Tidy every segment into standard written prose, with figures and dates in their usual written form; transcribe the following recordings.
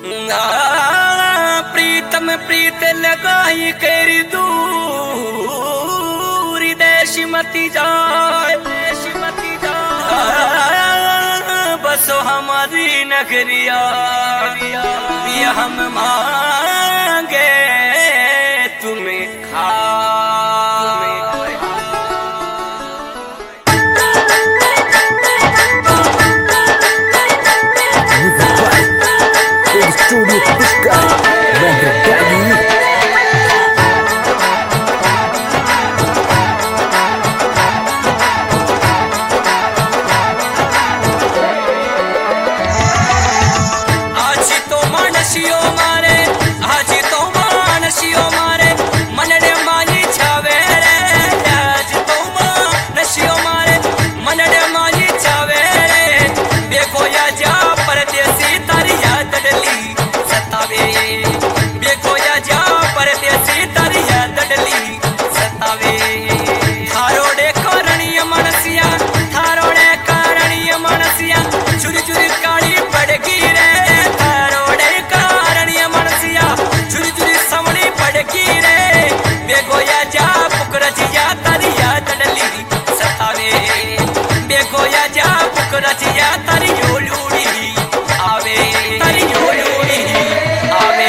प्रीतम प्रीत लगाई करी दूरी देश मती जाए बसो हमारी नगरिया ये हम मांगे तुम्हें खा Studio Pushka, Bandra Daddy. आज तो मानसियो मारे मनडे मानी छावे रे आज तो मानसियो मारे मनडे मानी छावे रे देखो या जा परदेसी तारी याद डली सतावे देखो या जा परदेसी तारी याद डली सतावे थारोड़े कारणीय मनसिया चुरी चुरी काली पड़गी रे थारोड़े कारणीय मनसिया चुरी चुरी समणी पड़गी रे देखो या जा पुकरजिया तारी याद डली सतावे देखो या जा पुकरजिया तारी योलूड़ी आवे तारी योलूड़ी आवे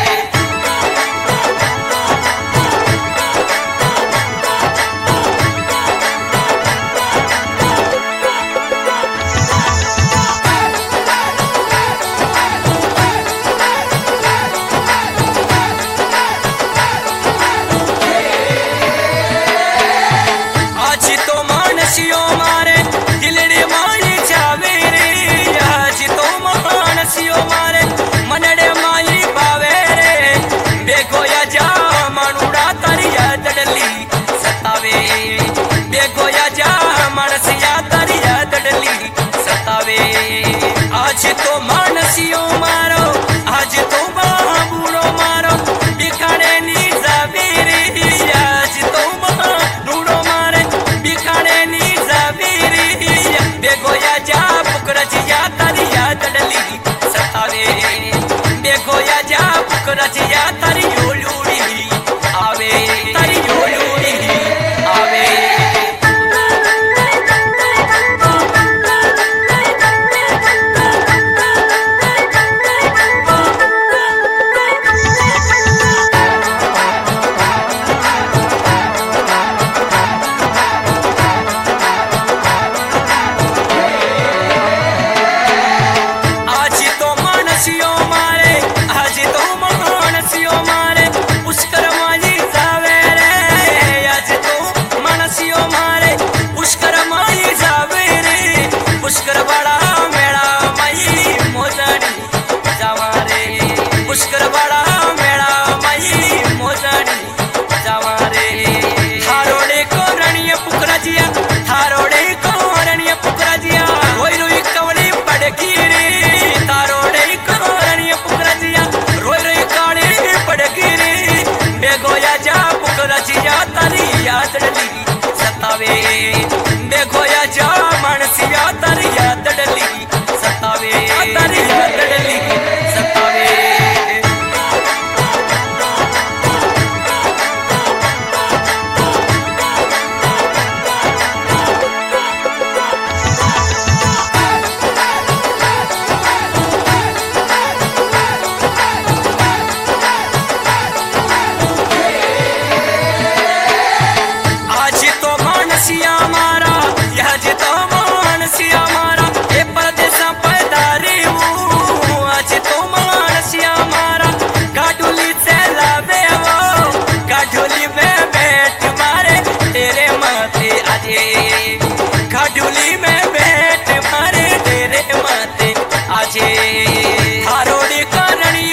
आज तो मानसियो मारे दिलड़े माई जावे रे आज तो मानसियो मारे मनड़े माई पावे रे देखो या जा मनुड़ा तारी याद डली सतावे देखो या जा मनसिया तारी याद डली सतावे आज तो मानसियो मारो आज तो बाबूड़ो मारो बिखाड़े नी जावे रे आज तो नूड़ो मारे बिखाड़े नी जावे रे देखो या जा पुकरजिया तारी याद डली सतावे देखो या जा पुकरजिया तारी योलूड़ी आवे तारी योलूड़ी आवे आज तो मानसियो मारे पुष्कर माई जावे रे आज तो मानसियो मारे पुष्कर माई जावे रे पुष्कर बड़ा मेड़ा माई मोजड़ी जावा रे पुष्कर बड़ा मेड़ा माई मोजड़ी जावा रे थारोड़े को रणीय पुकरजिया रोई रोई कवड़ी पड़गी रे तारोड़े को रणीय पुकरजिया रोई रोई काड़ी पड़गी रे देखो या जा पुकरजिया तारी याद डली सतावे देखो या जा मनसिया तारी याद डली सतावे तारी याद डली सतावे आज तो मानसिया मारा ए परदेसा पैदारी हूँ आज तो मानसिया मारा काठुली से लावे वो काठुली में बैठ मारे तेरे माथे आजे काठुली में बैठ मारे तेरे माथे आजे थारोड़ी कारणीय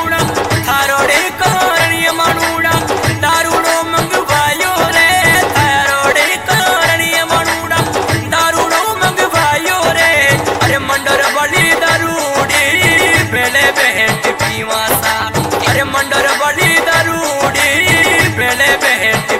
मनुड़ा दारूड़ो मंगवायो रे थारोड़े कारणीय मनुड़ा दारूड़ो मंगवायो रे अरे मंडर बड़ी दारूड़ी बेले बेहट पीवासा अरे मंडर बड़ी दारूड़ी बेले बेहट